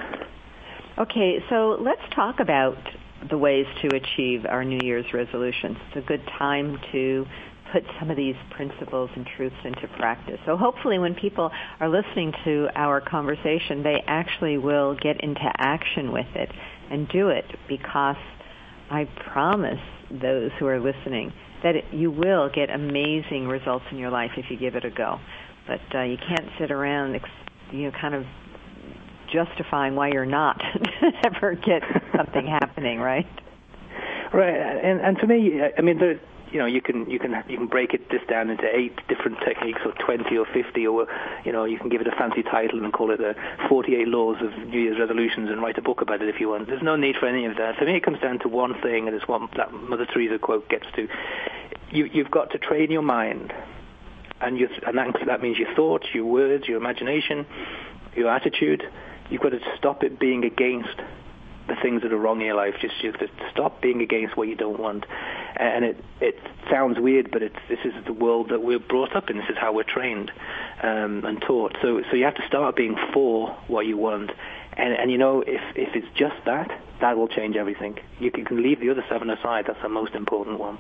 Okay, so let's talk about the ways to achieve our New Year's resolutions. It's a good time to put some of these principles and truths into practice. So hopefully when people are listening to our conversation, they actually will get into action with it and do it, because I promise those who are listening that it, you will get amazing results in your life if you give it a go. But uh, you can't sit around, you know, kind of justifying why you're not to ever get something happening, right? Right, and and for me, I mean, there, you know, you can you can you can break it this down into eight different techniques, or twenty, or fifty, or you know, you can give it a fancy title and call it the forty-eight Laws of New Year's Resolutions and write a book about it if you want. There's no need for any of that. For me, it comes down to one thing, and it's what that Mother Teresa quote gets to. You you've got to train your mind, and you and that that means your thoughts, your words, your imagination, your attitude. You've got to stop it being against the things that are wrong in your life. Just, just stop being against what you don't want. And it it sounds weird, but it's, this is the world that we're brought up in. This is how we're trained um, and taught. So so you have to start being for what you want. And, and you know, if, if it's just that, that will change everything. You can, you can leave the other seven aside. That's the most important one.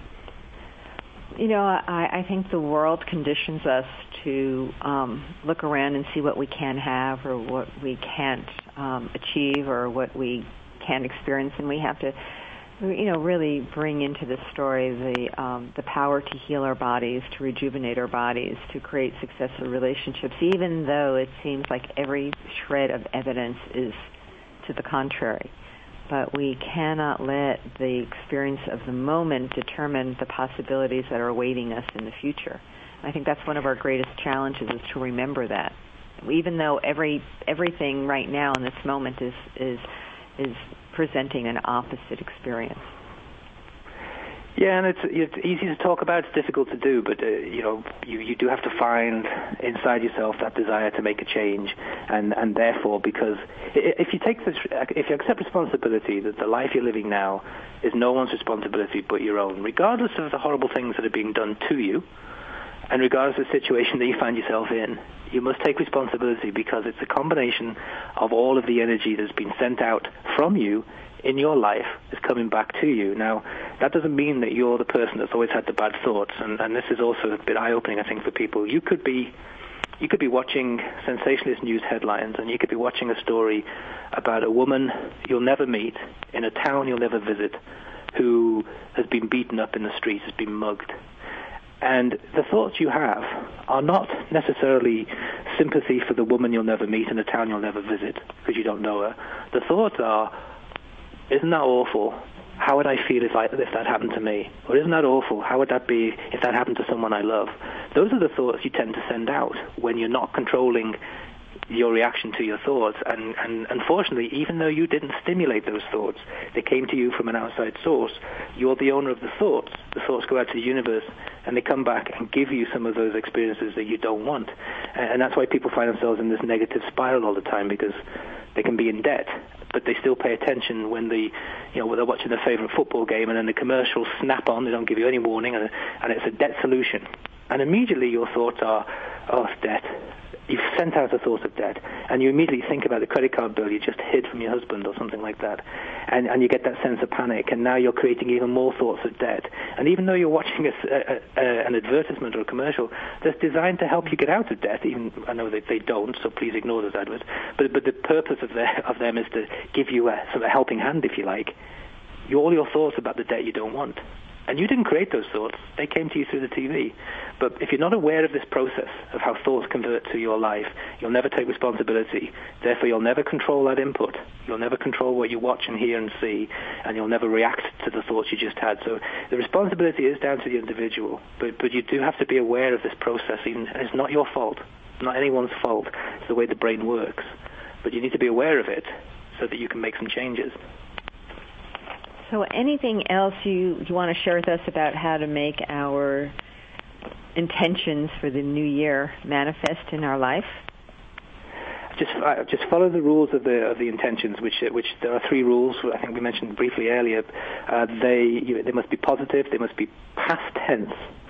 You know, I, I think the world conditions us to um, look around and see what we can have or what we can't um, achieve or what we can't experience, and we have to, you know, really bring into this story the um, the power to heal our bodies, to rejuvenate our bodies, to create successful relationships, even though it seems like every shred of evidence is to the contrary. But we cannot let the experience of the moment determine the possibilities that are awaiting us in the future. I think that's one of our greatest challenges, is to remember that. Even though every everything right now in this moment is is is presenting an opposite experience. Yeah, and it's it's easy to talk about. It's difficult to do, but uh, you know, you, you do have to find inside yourself that desire to make a change, and and therefore, because if you take this, if you accept responsibility that the life you're living now is no one's responsibility but your own, regardless of the horrible things that are being done to you, and regardless of the situation that you find yourself in, you must take responsibility because it's a combination of all of the energy that's been sent out from you in your life is coming back to you. Now, that doesn't mean that you're the person that's always had the bad thoughts, and, and this is also a bit eye-opening, I think, for people. You could be you could be watching sensationalist news headlines, and you could be watching a story about a woman you'll never meet in a town you'll never visit who has been beaten up in the streets, has been mugged. And the thoughts you have are not necessarily sympathy for the woman you'll never meet in a town you'll never visit because you don't know her. The thoughts are, isn't that awful? How would I feel if, I, if that happened to me? Or isn't that awful? How would that be if that happened to someone I love? Those are the thoughts you tend to send out when you're not controlling your reaction to your thoughts. And, and unfortunately, even though you didn't stimulate those thoughts, they came to you from an outside source, you're the owner of the thoughts. The thoughts go out to the universe, and they come back and give you some of those experiences that you don't want. And that's why people find themselves in this negative spiral all the time, because they can be in debt, but they still pay attention when the, you know, when they're watching their favorite football game, and then the commercials snap on. They don't give you any warning, and, and it's a debt solution. And immediately your thoughts are, oh, it's debt. You've sent out a thought of debt, and you immediately think about the credit card bill you just hid from your husband or something like that, and, and you get that sense of panic, and now you're creating even more thoughts of debt. And even though you're watching a, a, a, an advertisement or a commercial that's designed to help you get out of debt, even I know that they don't, so please ignore those adverts, but, but the purpose of, their, of them is to give you a sort of a helping hand, if you like, you, all your thoughts about the debt you don't want. And you didn't create those thoughts. They came to you through the T V. But if you're not aware of this process of how thoughts convert to your life, you'll never take responsibility. Therefore, you'll never control that input. You'll never control what you watch and hear and see, and you'll never react to the thoughts you just had. So the responsibility is down to the individual. But, but you do have to be aware of this process. Even, and it's not your fault. It's not anyone's fault. It's the way the brain works. But you need to be aware of it so that you can make some changes. So anything else you, you want to share with us about how to make our intentions for the new year manifest in our life? Just uh, just follow the rules of the of the intentions, which which there are three rules. I think we mentioned briefly earlier. Uh, they you, they must be positive. They must be past tense.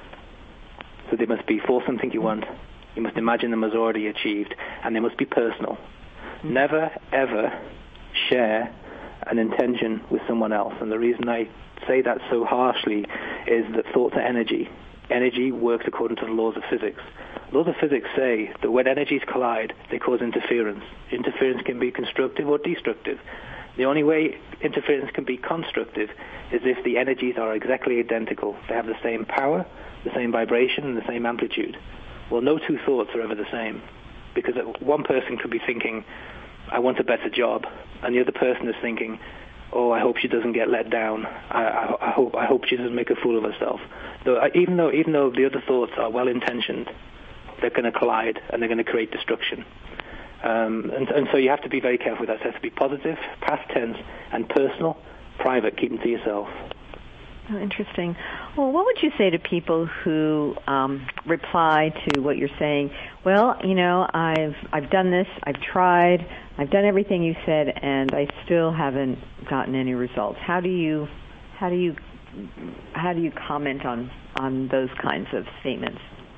So they must be for something you want. You must imagine them as already achieved, and they must be personal. Mm-hmm. Never ever share an intention with someone else. And the reason I say that so harshly is that thoughts are energy. Energy works according to the laws of physics. Laws of physics say that when energies collide, they cause interference. Interference can be constructive or destructive. The only way interference can be constructive is if the energies are exactly identical. They have the same power, the same vibration, and the same amplitude. Well, no two thoughts are ever the same, because one person could be thinking, I want a better job, and the other person is thinking, oh, I hope she doesn't get let down. I, I, I hope I hope she doesn't make a fool of herself. So I, even though even though the other thoughts are well intentioned, they're going to collide and they're going to create destruction. Um, and, and so you have to be very careful with that. It has to be positive, past tense, and personal, private. Keep them to yourself. Oh, interesting. Well, what would you say to people who um, reply to what you're saying? Well, you know, I've I've done this, I've tried, I've done everything you said, and I still haven't gotten any results. How do you how do you how do you comment on on those kinds of statements?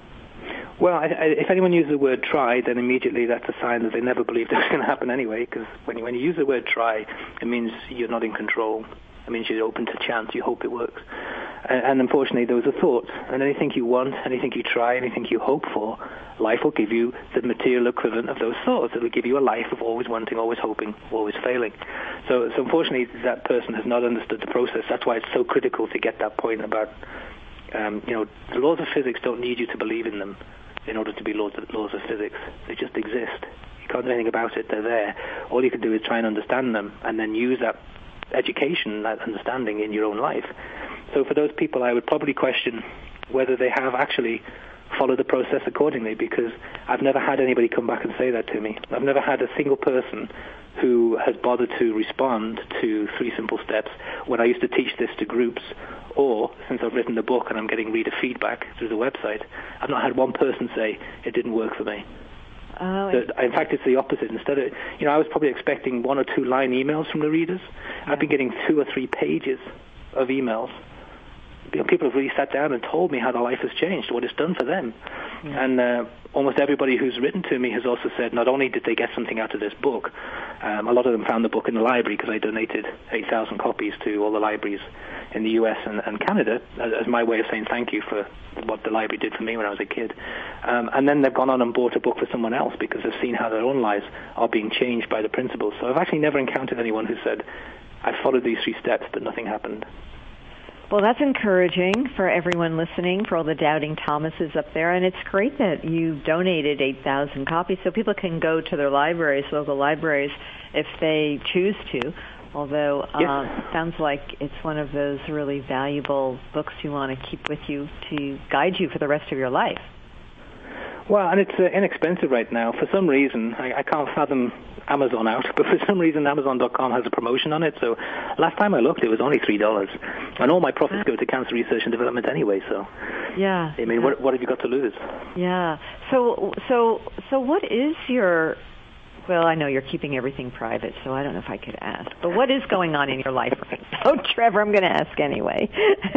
Well, I, I, if anyone uses the word try, then immediately that's a sign that they never believed it was going to happen anyway, because when you, when you use the word try, it means you're not in control. It means you're open to chance. You hope it works. And, and unfortunately, those are thoughts. And anything you want, anything you try, anything you hope for, life will give you the material equivalent of those thoughts. It will give you a life of always wanting, always hoping, always failing. So, so unfortunately, that person has not understood the process. That's why it's so critical to get that point about, um, you know, the laws of physics don't need you to believe in them in order to be laws of, laws of physics. They just exist. You can't do anything about it. They're there. All you can do is try and understand them and then use that education, that understanding in your own life. So for those people, I would probably question whether they have actually followed the process accordingly, because I've never had anybody come back and say that to me. I've never had a single person who has bothered to respond to Three Simple Steps when I used to teach this to groups, or since I've written the book and I'm getting reader feedback through the website, I've not had one person say it didn't work for me. Oh, So, in fact, it's the opposite. Instead of, you know, I was probably expecting one or two line emails from the readers. Yeah. I've been getting two or three pages of emails. You know, people have really sat down and told me how their life has changed, what it's done for them. Yeah. And uh, almost everybody who's written to me has also said not only did they get something out of this book, um, a lot of them found the book in the library because I donated eight thousand copies to all the libraries in the U S and, and Canada as, as my way of saying thank you for what the library did for me when I was a kid. Um, and then they've gone on and bought a book for someone else because they've seen how their own lives are being changed by the principles. So I've actually never encountered anyone who said, I followed these three steps, but nothing happened. Well, that's encouraging for everyone listening, for all the doubting Thomases up there, and it's great that you donated eight thousand copies so people can go to their libraries, local libraries, if they choose to, although yes. um, it sounds like it's one of those really valuable books you want to keep with you to guide you for the rest of your life. Well, and it's uh, inexpensive right now. For some reason, I, I can't fathom Amazon out, but for some reason Amazon dot com has a promotion on it. So last time I looked, it was only three dollars. And all my profits go to cancer research and development anyway, so... Yeah. I mean, yeah. what, what have you got to lose? Yeah. So, so, so what is your... Well, I know you're keeping everything private, so I don't know if I could ask. But what is going on in your life right now, Trevor? I'm going to ask anyway.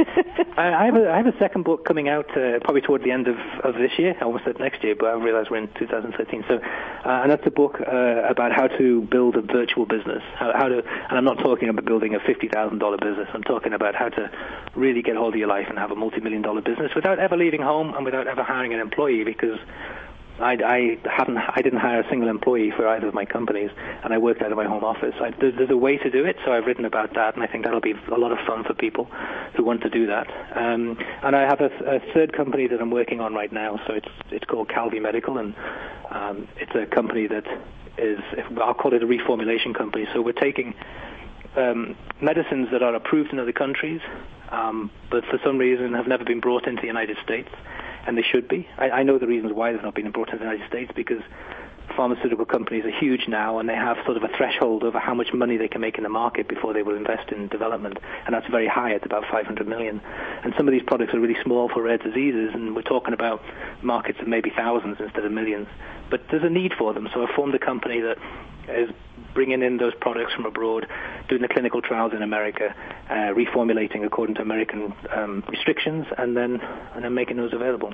I, I, have a, I have a second book coming out uh, probably toward the end of, of this year. I almost said next year, but I realize we're in two thousand thirteen. So, uh, and that's a book uh, about how to build a virtual business. How, how to, and I'm not talking about building a fifty thousand dollars business. I'm talking about how to really get hold of your life and have a multi-million dollar business without ever leaving home and without ever hiring an employee, because I, I haven't, I didn't hire a single employee for either of my companies, and I worked out of my home office. I, there's, there's a way to do it, so I've written about that, and I think that'll be a lot of fun for people who want to do that. Um, and I have a, a third company that I'm working on right now, so it's it's called Calvi Medical, and um, it's a company that is, I'll call it a reformulation company. So we're taking um, medicines that are approved in other countries, um, but for some reason have never been brought into the United States. And they should be. I, I know the reasons why they've not been brought into the United States, because pharmaceutical companies are huge now, and they have sort of a threshold over how much money they can make in the market before they will invest in development, and that's very high at about five hundred million. And some of these products are really small for rare diseases, and we're talking about markets of maybe thousands instead of millions. But there's a need for them, so I formed a company that is bringing in those products from abroad, doing the clinical trials in America, uh, reformulating according to American um, restrictions, and then and then making those available.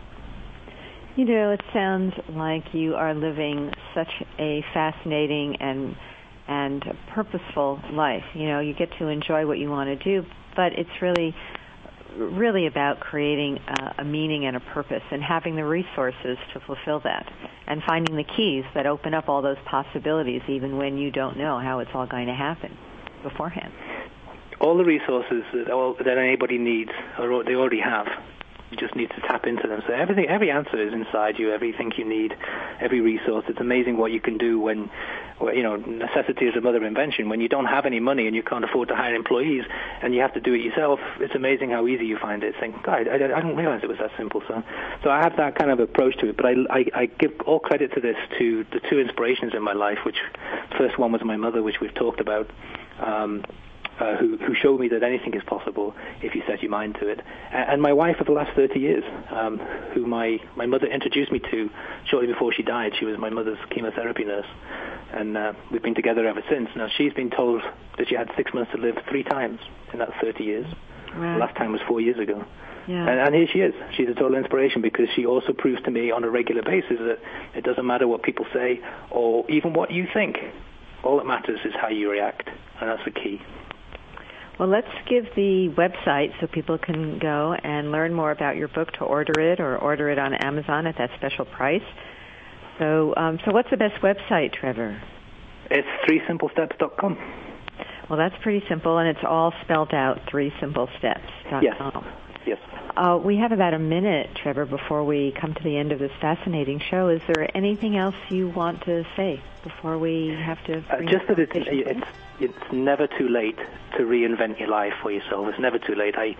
You know, it sounds like you are living such a fascinating and and purposeful life. You know, you get to enjoy what you want to do, but it's really really about creating uh, a meaning and a purpose and having the resources to fulfill that and finding the keys that open up all those possibilities even when you don't know how it's all going to happen beforehand. All the resources that, all, that anybody needs, are, they already have. You just need to tap into them. So everything, every answer is inside you, everything you need, every resource. It's amazing what you can do when, you know, necessity is the mother of invention. When you don't have any money and you can't afford to hire employees and you have to do it yourself, it's amazing how easy you find it. Think, God, I, I didn't realize it was that simple. So, so I have that kind of approach to it. But I, I, I give all credit to this to the two inspirations in my life, which first one was my mother, which we've talked about. Um, Uh, who, who showed me that anything is possible if you set your mind to it. And, and my wife for the last thirty years, um, who my, my mother introduced me to shortly before she died. She was my mother's chemotherapy nurse. And uh, we've been together ever since. Now, she's been told that she had six months to live three times in that thirty years. Wow. The last time was four years ago. Yeah. And, and here she is. She's a total inspiration because she also proves to me on a regular basis that it doesn't matter what people say or even what you think. All that matters is how you react, and that's the key. Well, let's give the website so people can go and learn more about your book, to order it or order it on Amazon at that special price. So, um, so what's the best website, Trevor? It's three simple steps dot com. Well, that's pretty simple, and it's all spelled out, three simple steps dot com. Yes. Yes. Uh, we have about a minute, Trevor, before we come to the end of this fascinating show. Is there anything else you want to say before we have to bring uh, just that it's, it's it's never too late to reinvent your life for yourself. It's never too late. I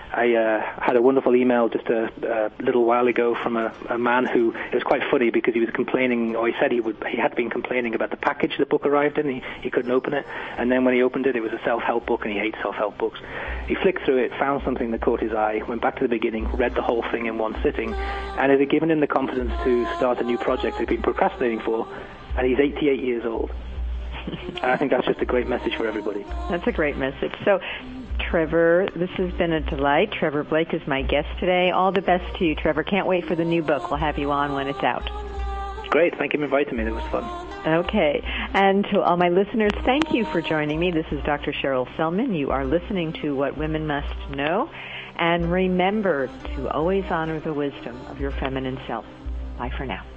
I uh, had a wonderful email just a, a little while ago from a, a man who, it was quite funny because he was complaining, or he said he would he had been complaining about the package the book arrived in. He, he couldn't open it, and then when he opened it, it was a self-help book, and he hates self-help books. He flicked through it, found something that caught his eye, went back to the beginning, read the whole thing in one sitting, and it had given him the confidence to start a new project he'd been procrastinating for, and he's eighty-eight years old. And I think that's just a great message for everybody. That's a great message. So, Trevor, this has been a delight. Trevor Blake is my guest today. All the best to you, Trevor. Can't wait for the new book. We'll have you on when it's out. Great. Thank you for inviting me. That was fun. Okay. And to all my listeners, thank you for joining me. This is Doctor Cheryl Feldman. You are listening to What Women Must Know. And remember to always honor the wisdom of your feminine self. Bye for now.